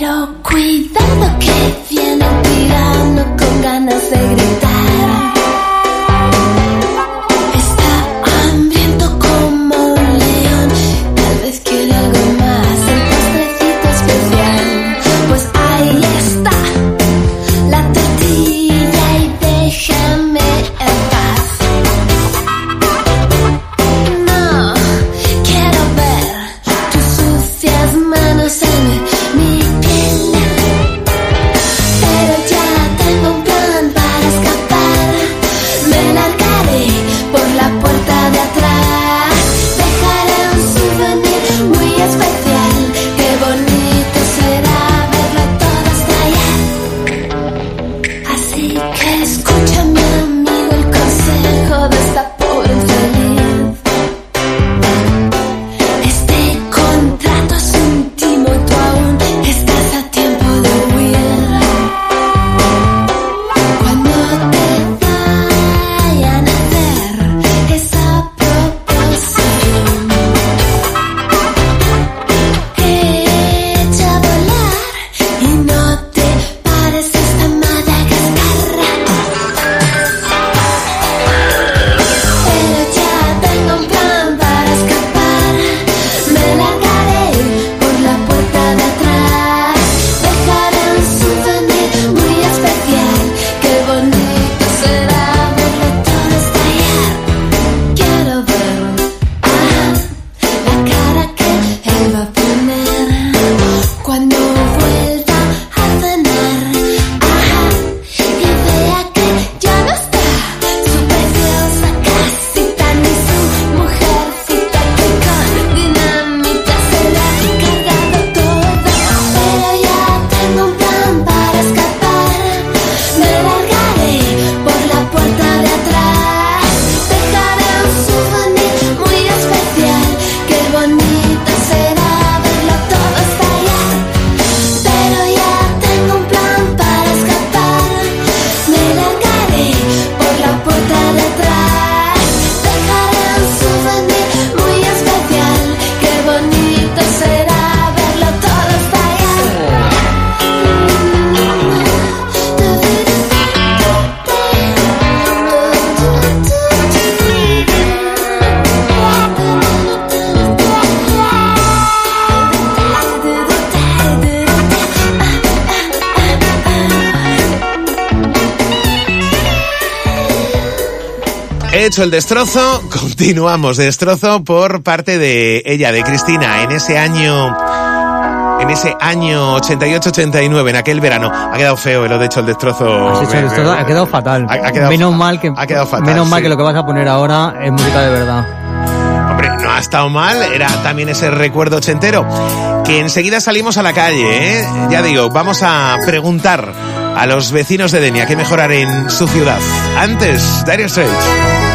Pero cuidado que viene un tirano con ganas de gritar. Está hambriento como un león, tal vez quiere algo más, el postrecito especial. Pues ahí está la tortilla y déjame en paz. No quiero ver tus sucias manos en mi piel, pero ya tengo un plan para escapar. Me largaré por la puerta de atrás, dejaré un souvenir muy especial. Qué bonito será verlo todo estallar. Así que escucha, mi amigo, el consejo de esta pobre infeliz. Este contrato es íntimo y tú aún estás a tiempo de huir. Cuando te vayan a hacer esa proposición, echa a volar y no te pares hasta Madagascar. Pero ya tengo un plan para escapar. Me largaré por la puerta de atrás, dejaré un souvenir muy especial. Qué bonito será verlo todo estallar. Quiero ver la cara que él va a poner cuando vuelva a cenar. Y vea que ya no está su preciosa casita ni su mujercita que con dinamita se la ha cargado toda. Pero ya tengo un plan para escapar. Me largaré por la puerta de atrás, dejaré un souvenir muy especial. Qué bonito será verlo todo estallar. Pero ya tengo un plan para escapar. Me largaré por la puerta de atrás, dejaré un souvenir muy especial. Qué bonito será verlo todo estallar. Hecho el destrozo, continuamos destrozo por parte de ella, de Cristina, en ese año 88-89, en aquel verano. Ha quedado feo lo de hecho el destrozo. Has hecho el destrozo, ha quedado fatal. Ha quedado menos mal que sí. lo que vas a poner ahora es música de verdad. Hombre, no ha estado mal, era también ese recuerdo ochentero. Que enseguida salimos a la calle, ¿eh? Ya digo, vamos a preguntar a los vecinos de Denia qué mejorar en su ciudad. Antes, Dire Straits.